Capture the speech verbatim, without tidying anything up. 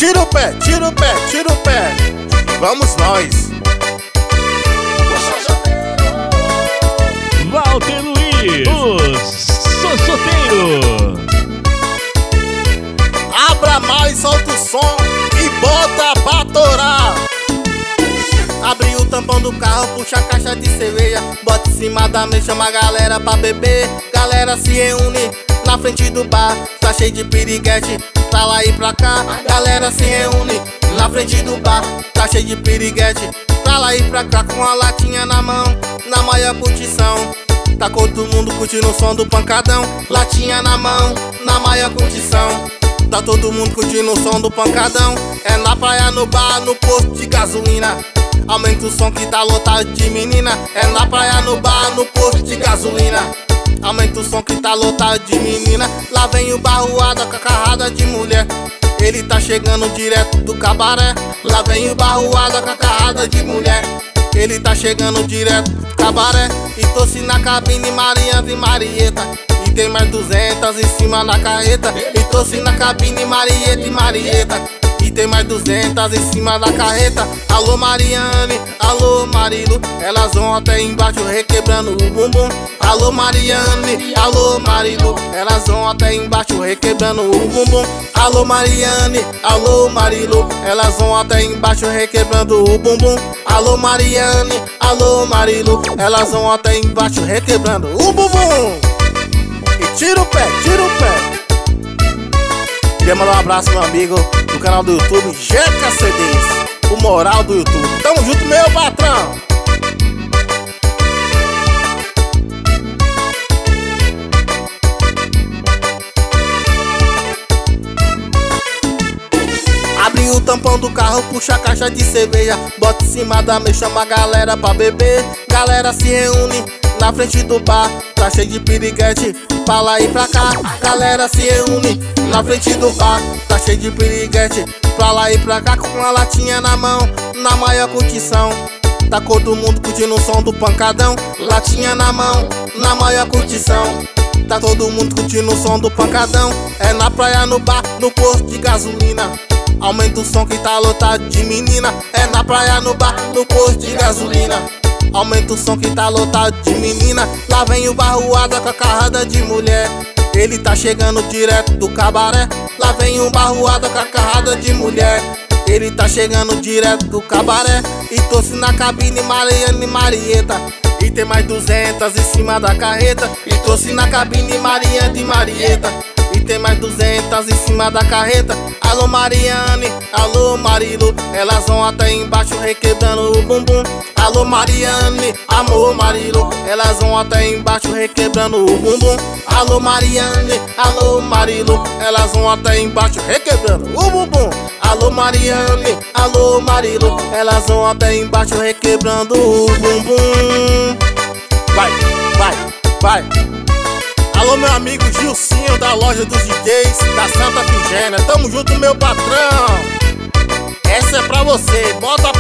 tira o pé, tira o pé, tira o pé. Vamos nós. Walter Luiz, o Sossoteiro. Abra mais, solta o som e bota pra torar. Abre o tampão do carro, puxa a caixa de cerveja, bota em cima da mesa, chama a galera pra beber. Galera se reúne na frente do bar, tá cheio de piriguete, pra lá e pra cá. Galera se reúne na frente do bar, tá cheio de piriguete, pra lá e pra cá. Com a latinha na mão, na maior curtição, tá todo mundo curtindo o som do pancadão. Latinha na mão, na maior curtição, tá todo mundo curtindo o som do pancadão. É na praia, no bar, no posto de gasolina, aumenta o som que tá lotado de menina. É na praia, no bar, no posto de gasolina, aumenta o som que tá lotado de menina. Lá vem o barruada com a carrada de mulher, ele tá chegando direto do cabaré. Lá vem o barruada com a carrada de mulher, ele tá chegando direto do cabaré. E torce na cabine Mariana e Marieta, e tem mais duzentas em cima da carreta. E torce na cabine Marieta e Marieta, e tem mais duzentas em cima da carreta. Alô Mariane, alô Marilo, elas vão até embaixo requebrando o bumbum. Alô Mariane, alô Marilo, elas vão até embaixo requebrando o bumbum. Alô Mariane, alô Marilo, elas vão até embaixo requebrando o bumbum. Alô Mariane, alô Marilo, elas vão até embaixo requebrando o bumbum. E tira o pé, tira o pé. Queria mandar um abraço meu amigo do canal do YouTube Jeca C Ds, o moral do YouTube. Tamo junto, meu patrão. Abre o tampão do carro, puxa a caixa de cerveja, bota em cima da mesa, chama a galera pra beber. Galera se reúne na frente do bar, tá cheio de piriguete, pra lá e pra cá. Galera se reúne na frente do bar, tá cheio de piriguete, pra lá e pra cá. Com uma latinha na mão, na maior curtição, tá todo mundo curtindo o som do pancadão. Latinha na mão, na maior curtição, tá todo mundo curtindo o som do pancadão. É na praia, no bar, no posto de gasolina, aumenta o som que tá lotado de menina. É na praia, no bar, no posto de gasolina, aumenta o som que tá lotado de menina. Lá vem o barruada com a carrada de mulher, ele tá chegando direto do cabaré. Lá vem o barruada com a carrada de mulher, ele tá chegando direto do cabaré. E torce na cabine Mariana e Marieta, e tem mais duzentas em cima da carreta. E torce na cabine Mariana e Marieta, e tem mais duzentas em cima da carreta. Alô Mariane, alô Marilo, elas vão até embaixo requebrando o bumbum. Alô Mariane, amor Marilo, elas vão até embaixo requebrando o bumbum. Alô Mariane, alô Marilo, elas vão até embaixo requebrando o bumbum. Alô Mariane, alô Marilo, elas vão até embaixo requebrando o bumbum. Vai, vai, vai. Alô meu amigo Gilcinho da loja dos D Js da Santa Figênia, tamo junto meu patrão. Essa é pra você, bota